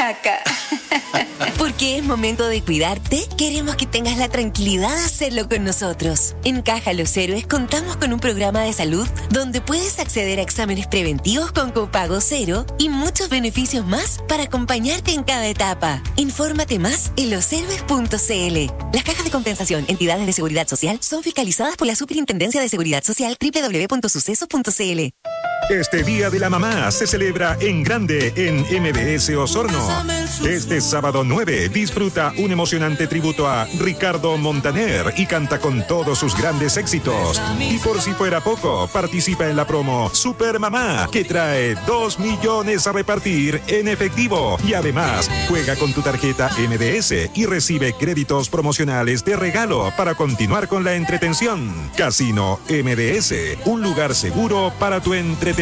caca. Porque es momento de cuidarte, queremos que tengas la tranquilidad de hacerlo con nosotros. En Caja Los Héroes contamos con un programa de salud donde puedes acceder a exámenes preventivos con copago cero y muchos beneficios más para acompañarte en cada etapa. Infórmate más en loshéroes.cl. Las cajas de compensación, entidades de seguridad social, son fiscalizadas por la Superintendencia de Seguridad Social www.suceso.cl. Este Día de la Mamá se celebra en grande en MBS Osorno. Este sábado 9 disfruta un emocionante tributo a Ricardo Montaner y canta con todos sus grandes éxitos. Y por si fuera poco, participa en la promo Super Mamá, que trae 2 millones a repartir en efectivo. Y además, juega con tu tarjeta MBS y recibe créditos promocionales de regalo para continuar con la entretención. Casino MBS, un lugar seguro para tu entretención.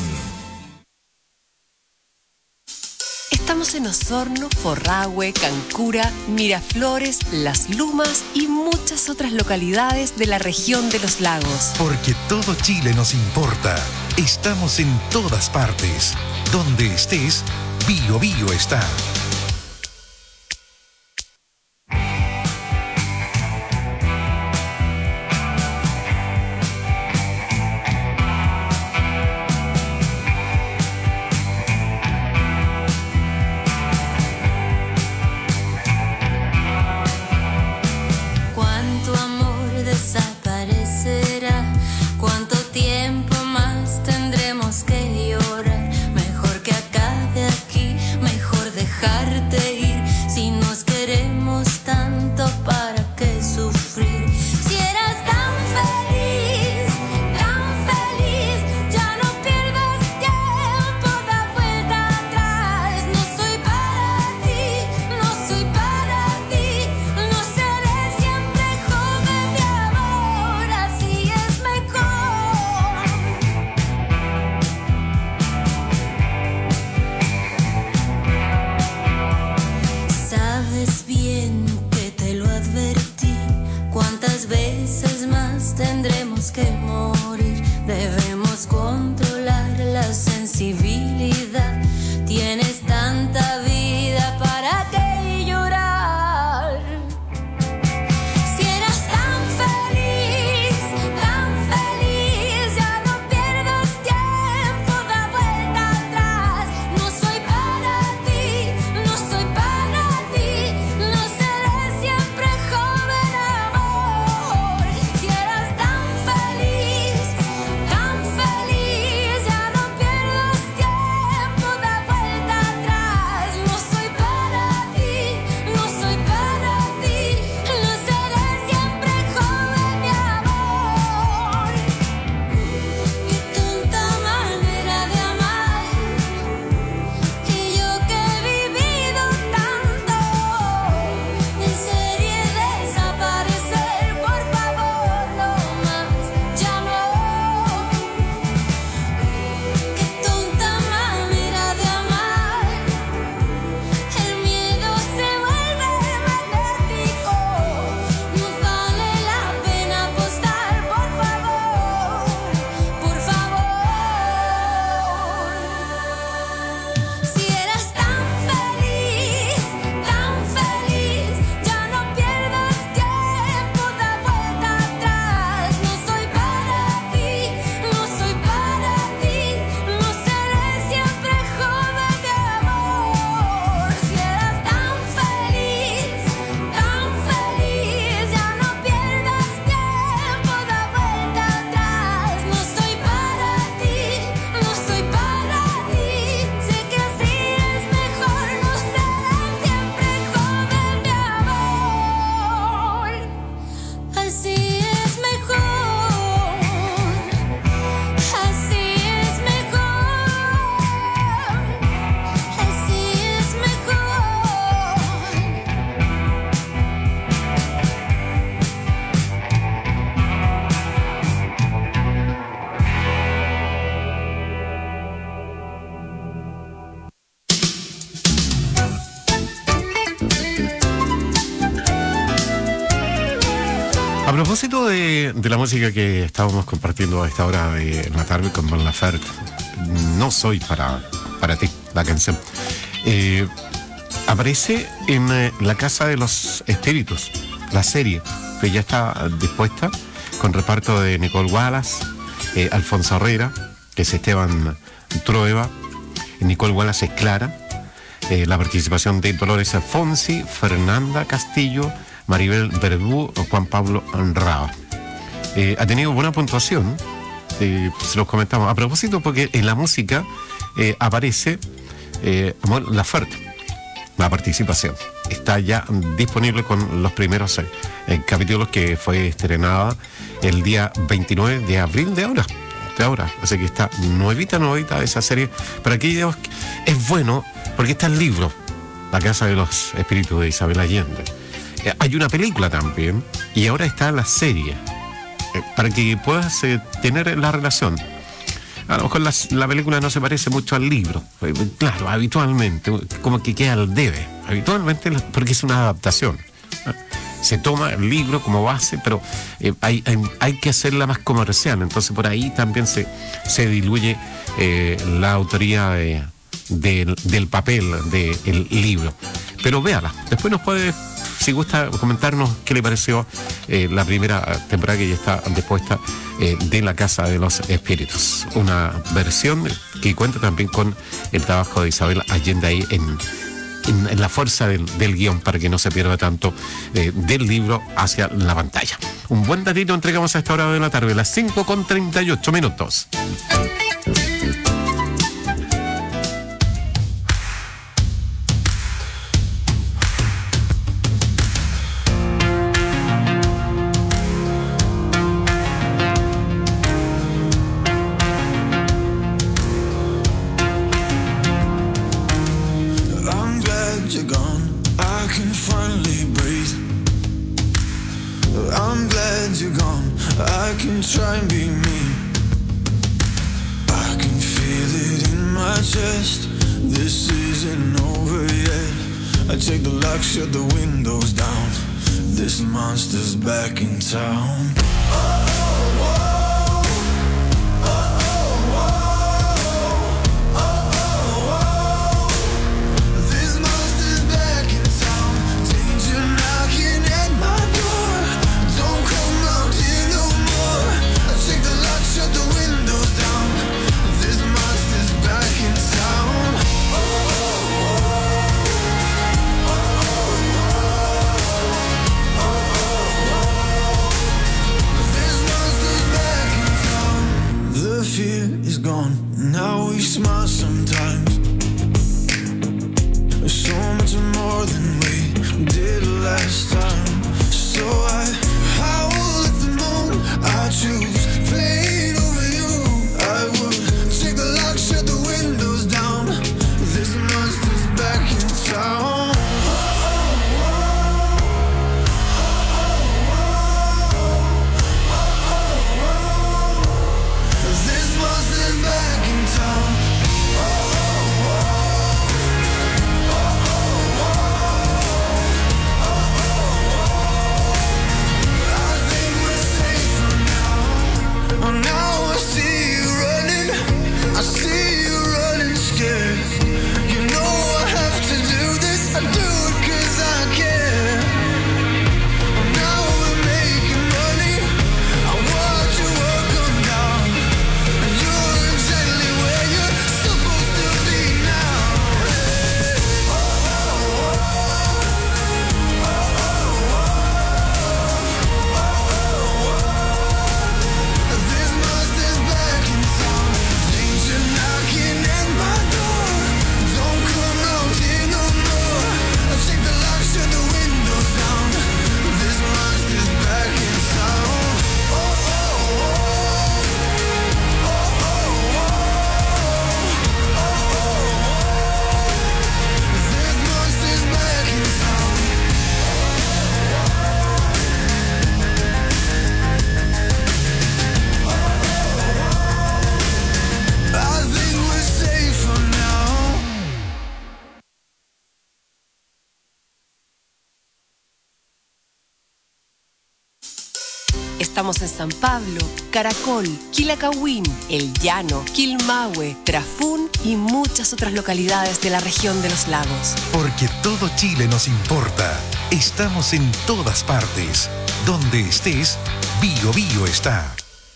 Estamos en Osorno, Forrahue, Cancura, Miraflores, Las Lumas y muchas otras localidades de la región de los lagos. Porque todo Chile nos importa. Estamos en todas partes. Donde estés, Bio Bio está. A propósito de la música que estábamos compartiendo a esta hora de la tarde con Mon Laferte, no soy para ti la canción. aparece en La Casa de los Espíritus, la serie, que ya está dispuesta, con reparto de Nicole Wallace, Alfonso Herrera, que es Esteban Trueba, Nicole Wallace es Clara, la participación de Dolores Alfonsi, Fernanda Castillo, Maribel Verdú o Juan Pablo Raba. Ha tenido buena puntuación, se los comentamos. A propósito, porque en la música aparece Mon Laferte, la participación. Está ya disponible con los primeros capítulos, que fue estrenada el día 29 de abril de ahora. Así que está nuevita esa serie. Para aquellos, es bueno porque está el libro, La Casa de los Espíritus, de Isabel Allende. Hay una película también, y ahora está la serie, para que puedas tener la relación. A lo mejor la película no se parece mucho al libro, claro, habitualmente, como que queda al debe, habitualmente, porque es una adaptación. Se toma el libro como base, pero hay que hacerla más comercial, entonces por ahí también se diluye la autoría del papel del libro. Pero véala, después nos puede, si gusta, comentarnos qué le pareció la primera temporada que ya está dispuesta de La Casa de los Espíritus. Una versión que cuenta también con el trabajo de Isabel Allende ahí en la fuerza del guión, para que no se pierda tanto del libro hacia la pantalla. Un buen datito entregamos a esta hora de la tarde, las 5:38. Try and be me. I can feel it in my chest. This isn't over yet. I take the lock, shut the windows down. This monster's back in town. Now we smile sometimes. So much more than we did last time. So I will let the moon, I choose pain over you. I would take the lock, shut the windows down. This monster's back in town. This monster's back in town. Now I see you running, I see you running scared. You know I have to do this. Estamos en San Pablo, Caracol, Quilacahuín, El Llano, Quilmahue, Trafún y muchas otras localidades de la región de los lagos. Porque todo Chile nos importa. Estamos en todas partes. Donde estés, Bio Bio está.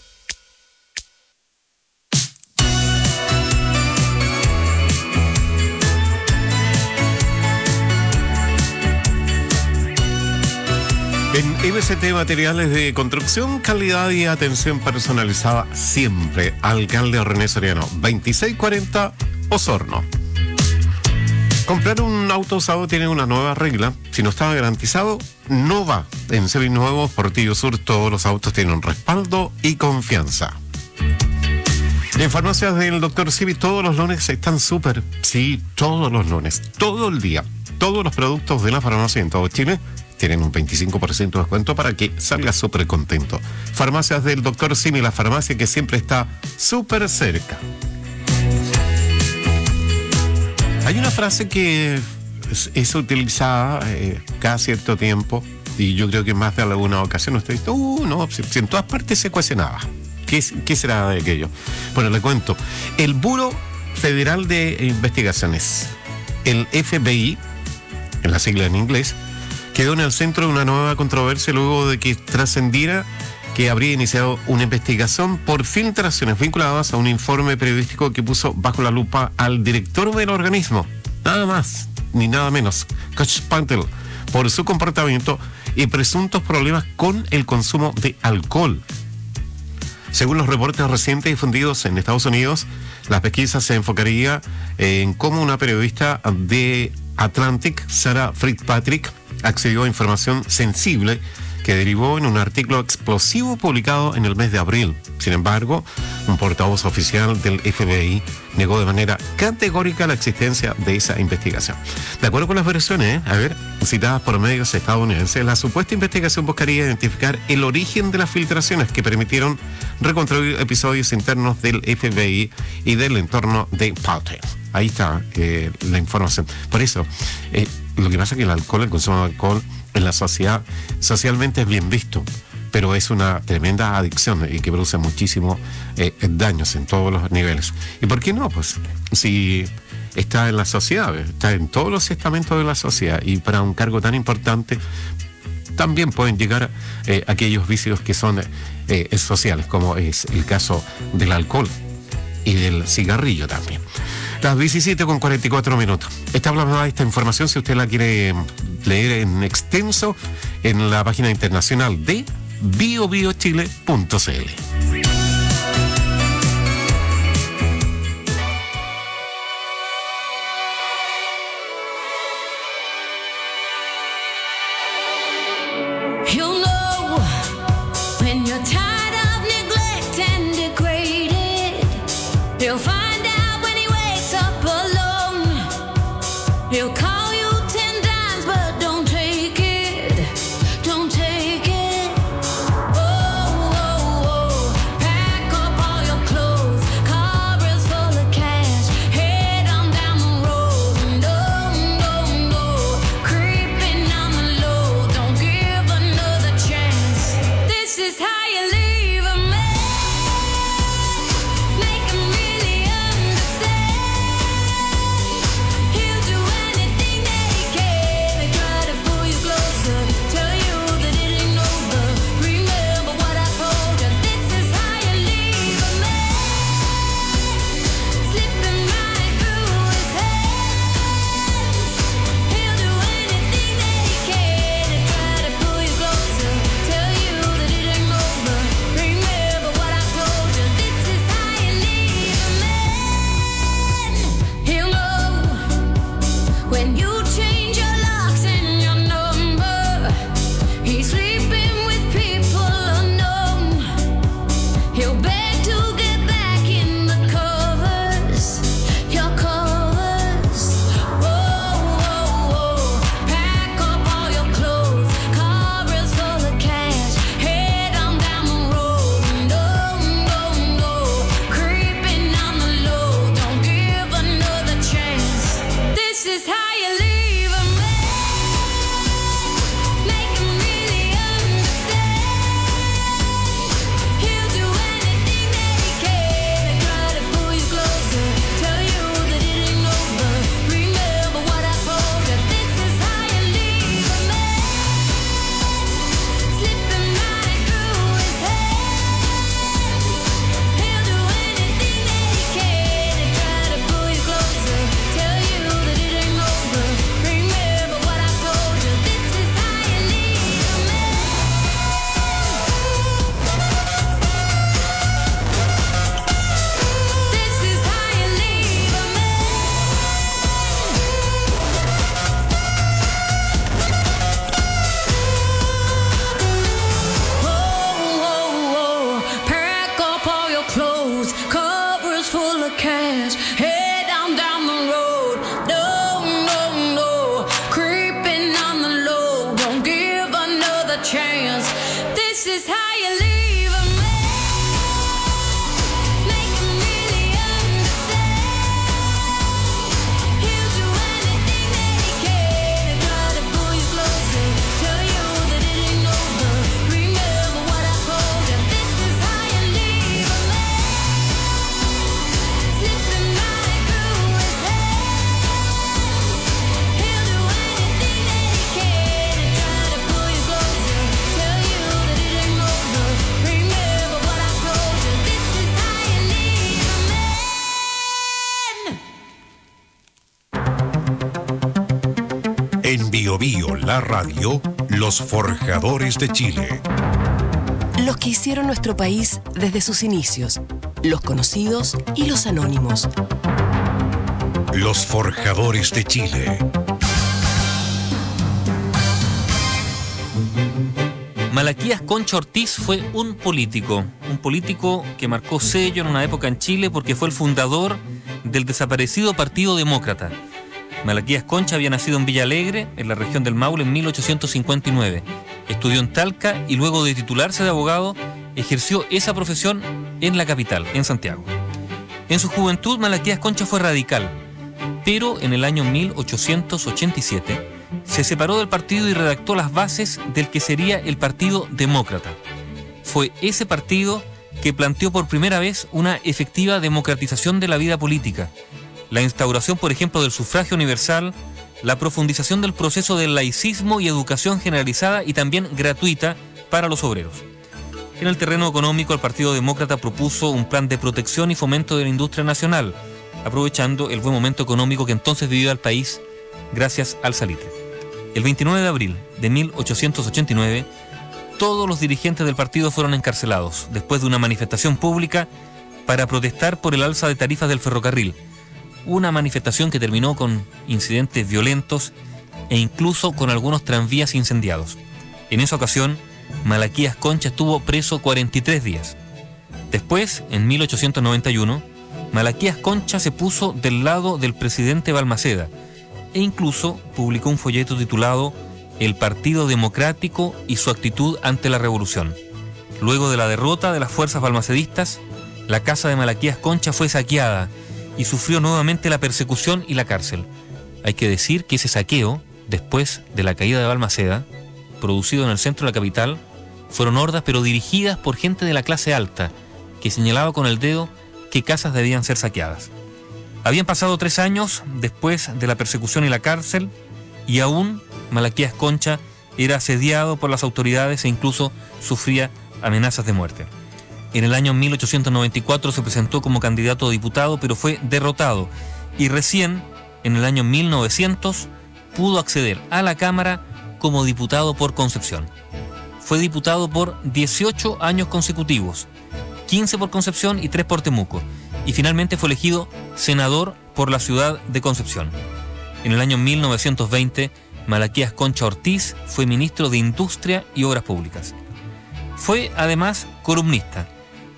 En MST Materiales de Construcción, calidad y atención personalizada siempre. Alcalde René Soriano, 2640 Osorno. Comprar un auto usado tiene una nueva regla. Si no estaba garantizado, no va. En Seminuevos, Portillo Sur, todos los autos tienen respaldo y confianza. En farmacias del Dr. Simi todos los lunes están súper. Sí, todos los lunes, todo el día. Todos los productos de la farmacia en todo Chile tienen un 25% de descuento para que salga súper contento. Farmacias del Dr. Simi, la farmacia que siempre está súper cerca. Hay una frase que es utilizada cada cierto tiempo, y yo creo que más de alguna ocasión usted dice, no, si en todas partes se cuece nada. ¿Qué será de aquello? Bueno, le cuento. El Buró Federal de Investigaciones, el FBI, en la sigla en inglés, quedó en el centro de una nueva controversia luego de que trascendiera que habría iniciado una investigación por filtraciones vinculadas a un informe periodístico que puso bajo la lupa al director del organismo, nada más ni nada menos, Koch Pantel, por su comportamiento y presuntos problemas con el consumo de alcohol. Según los reportes recientes difundidos en Estados Unidos, la pesquisa se enfocaría en cómo una periodista de Atlantic, Sarah Fitzpatrick, accedió a información sensible que derivó en un artículo explosivo publicado en el mes de abril. Sin embargo, un portavoz oficial del FBI negó de manera categórica la existencia de esa investigación. De acuerdo con las versiones, citadas por medios estadounidenses, la supuesta investigación buscaría identificar el origen de las filtraciones que permitieron reconstruir episodios internos del FBI y del entorno de Patel. Ahí está la información. Por eso, lo que pasa es que el consumo de alcohol en la sociedad socialmente es bien visto, pero es una tremenda adicción y que produce muchísimos daños en todos los niveles. ¿Y por qué no? Pues si está en la sociedad, está en todos los estamentos de la sociedad, y para un cargo tan importante también pueden llegar aquellos vicios que son sociales, como es el caso del alcohol y del cigarrillo también. Las 17:44. Está hablando esta información, si usted la quiere leer en extenso, en la página internacional de biobiochile.cl. is how you leave a man. Make him really understand. He'll do anything that he can to try to pull you closer. Tell you that it ain't over. Remember what I told you. This is how you leave a man. Slipping right through his hands. He'll do anything that he can to try to pull you closer. Tell you that it ain't over. Remember what I told you. This is how you leave a man. En Bio Bio, la radio, los forjadores de Chile. Los que hicieron nuestro país desde sus inicios, los conocidos y los anónimos. Los forjadores de Chile. Malaquías Concha Ortiz fue un político que marcó sello en una época en Chile porque fue el fundador del desaparecido Partido Demócrata. Malaquías Concha había nacido en Villa Alegre, en la región del Maule, en 1859. Estudió en Talca y luego de titularse de abogado, ejerció esa profesión en la capital, en Santiago. En su juventud, Malaquías Concha fue radical, pero en el año 1887 se separó del partido y redactó las bases del que sería el Partido Demócrata. Fue ese partido que planteó por primera vez una efectiva democratización de la vida política, la instauración, por ejemplo, del sufragio universal, la profundización del proceso del laicismo y educación generalizada y también gratuita para los obreros. En el terreno económico, el Partido Demócrata propuso un plan de protección y fomento de la industria nacional, aprovechando el buen momento económico que entonces vivía el país gracias al salitre. El 29 de abril de 1889, todos los dirigentes del partido fueron encarcelados después de una manifestación pública para protestar por el alza de tarifas del ferrocarril. Una manifestación que terminó con incidentes violentos e incluso con algunos tranvías incendiados. En esa ocasión, Malaquías Concha estuvo preso 43 días. Después, en 1891, Malaquías Concha se puso del lado del presidente Balmaceda e incluso publicó un folleto titulado El Partido Democrático y su actitud ante la revolución. Luego de la derrota de las fuerzas balmacedistas, la casa de Malaquías Concha fue saqueada y sufrió nuevamente la persecución y la cárcel. Hay que decir que ese saqueo, después de la caída de Balmaceda, producido en el centro de la capital, fueron hordas pero dirigidas por gente de la clase alta, que señalaba con el dedo qué casas debían ser saqueadas. Habían pasado 3 años después de la persecución y la cárcel, y aún Malaquías Concha era asediado por las autoridades e incluso sufría amenazas de muerte. En el año 1894 se presentó como candidato a diputado, pero fue derrotado, y recién, en el año 1900, pudo acceder a la Cámara como diputado por Concepción. Fue diputado por 18 años consecutivos, 15 por Concepción y 3 por Temuco, y finalmente fue elegido senador por la ciudad de Concepción. En el año 1920, Malaquías Concha Ortiz fue ministro de Industria y Obras Públicas. Fue además columnista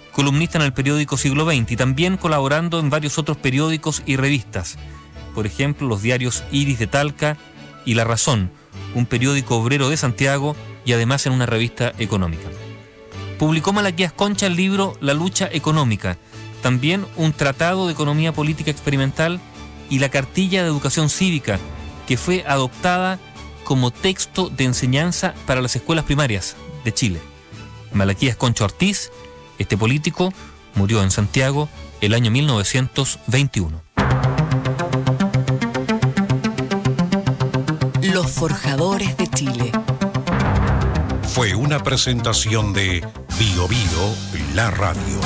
en el periódico Siglo XX y también colaborando en varios otros periódicos y revistas, por ejemplo los diarios Iris de Talca y La Razón, un periódico obrero de Santiago y además en una revista económica. Publicó Malaquías Concha el libro La lucha económica, también un tratado de economía política experimental y la cartilla de educación cívica, que fue adoptada como texto de enseñanza para las escuelas primarias de Chile. Malaquías Concha Ortiz, este político, murió en Santiago el año 1921. Los forjadores de Chile. Fue una presentación de Bio Bio, la radio.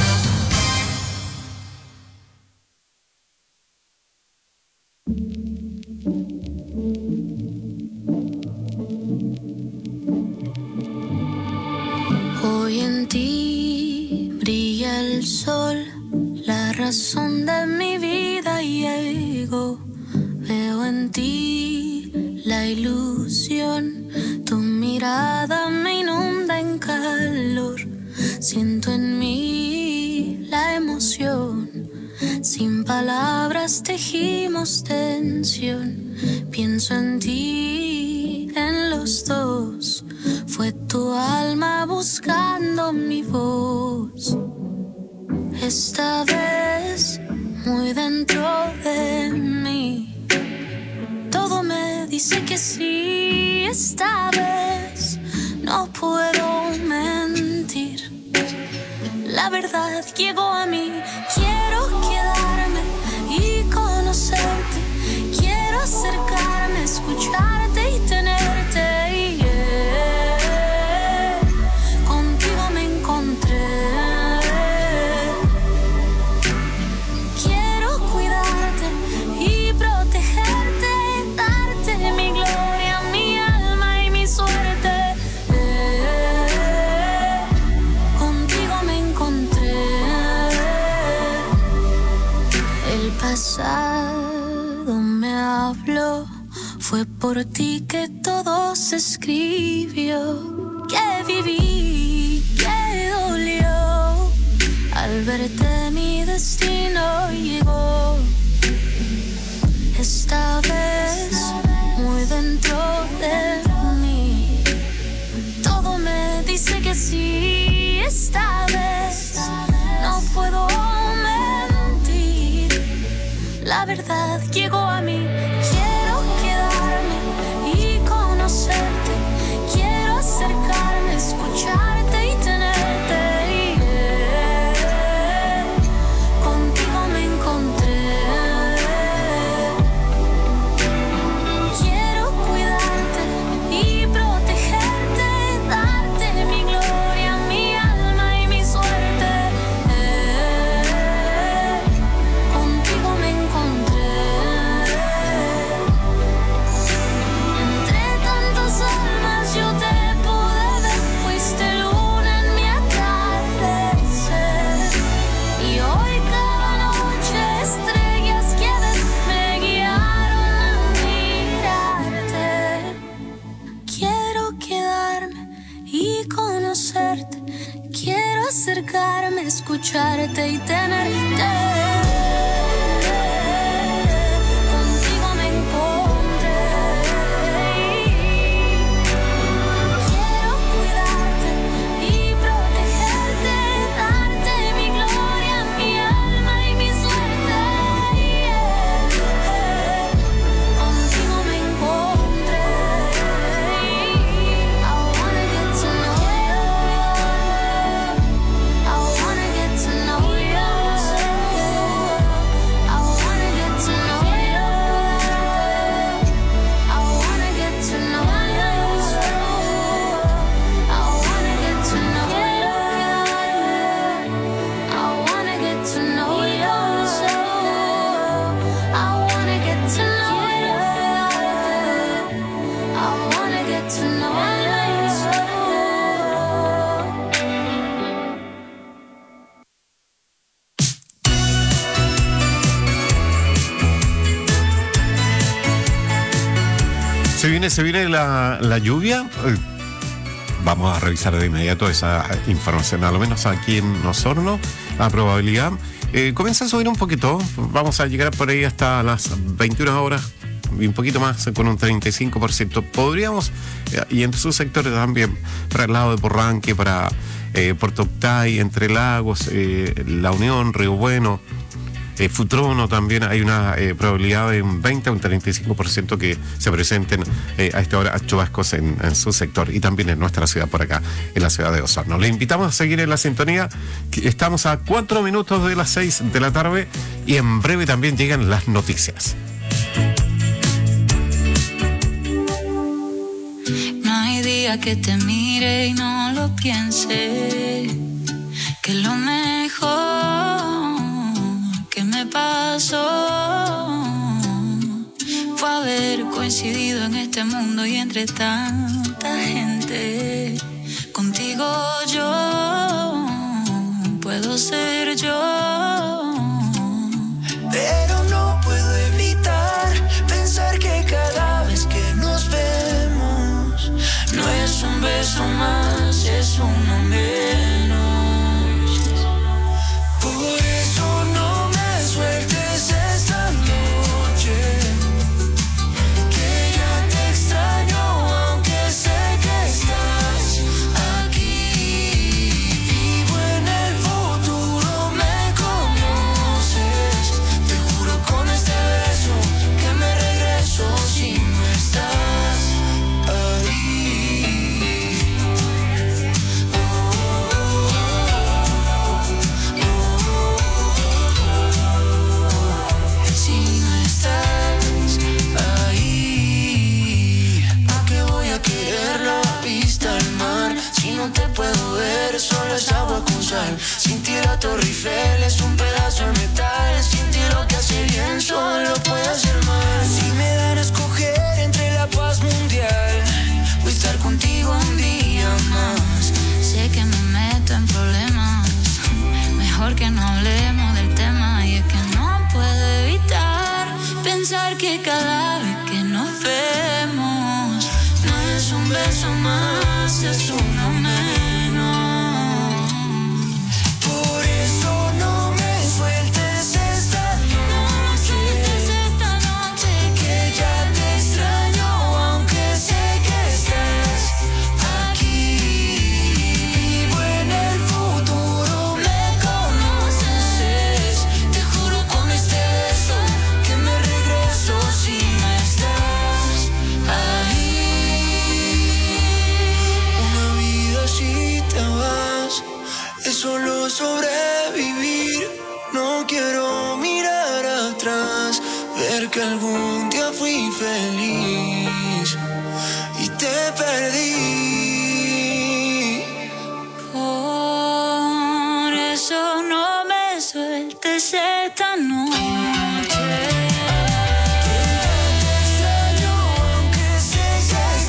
Hoy en ti brilla el sol, la razón de mi vida llegó. Veo en ti la ilusión, tu mirada me inunda en calor. Siento en mí la emoción, sin palabras tejimos tensión. Pienso en ti en los dos. Fue tu alma buscando mi voz. Esta vez, muy dentro de mí, todo me dice que sí. Esta vez no puedo mentir. La verdad llegó a mí. Quiero quedarme y conocerte. Quiero acercarme, escucharte y tenerte. Yeah. Contigo me encontré. Quiero cuidarte y protegerte, darte mi gloria, mi alma y mi suerte. Contigo me encontré. El pasado me habló, fue por ti que todo se escribió. Que viví, que dolió. Al verte mi destino llegó. Esta vez, muy dentro de mí, todo me dice que sí. Esta vez no puedo mentir. La verdad llegó a mí. Quiero quedarme y conocerte. Quiero acercarme, escucharte y tenerte. Yeah. Contigo me encontré. Quiero cuidarte y protegerte, darte mi gloria, mi alma y mi suerte. Contigo me encontré. Entre tantas almas yo te pude ver. Fuiste luna en mi atardecer. Y hoy cada noche estrellas que ves me guiaron a mirarte. Quiero quedarme y conocerte. Quiero acercarme, escucharte y tenerte. Contigo me encontré. Quiero cuidarte y protegerte, darte mi gloria, mi alma y mi suerte. Contigo me encontré. I wanna get to know you. I wanna get to know you. I wanna get to know you. I wanna get to know you. I wanna get to know you. I wanna get to know you. I wanna get to know you. I wanna get to know you. Se viene la lluvia. Vamos a revisar de inmediato esa información, al menos aquí en Osorno. La probabilidad comienza a subir un poquito. Vamos a llegar por ahí hasta las 21 horas y un poquito más, con un 35%. Podríamos, y en sus sectores también, para el lado de Porranque, para Puerto Octay, Entre Lagos, La Unión, Río Bueno, Futrono, también hay una probabilidad de un 20 a un 35% que se presenten a esta hora chubascos en su sector y también en nuestra ciudad por acá, en la ciudad de Osorno. Le invitamos a seguir en la sintonía, que estamos a 4 minutos de las 6 de la tarde y en breve también llegan las noticias. No hay día que te mire y no lo piense, que lo mejor que me pasó fue haber coincidido en este mundo y entre tanta gente. Contigo yo puedo ser yo, Pero no puedo evitar pensar que cada vez que nos vemos no es un beso más, es uno menos. Por eso no me sueltes esta noche, que ya te extraño sal. Sin ti la Torre Eiffel es un pedazo de metal. Sin ti lo que hace bien solo puede hacer mal. Si me dan a escoger entre la paz mundial o estar contigo un día más, Sé que me meto en problemas, mejor que no hablemos del tema. Y es que no puedo evitar pensar que cada vez que nos vemos no es un beso más, es uno menos. por eso no me sueltes esta noche, que ya te extraño aunque sé que estás aquí. Vivo en el futuro, me conoces. Te juro con este beso que me regreso si no estás ahí. Una vida si te vas es solo sobrevivir. No quiero mirar atrás, ver que algún día fui feliz y te perdí.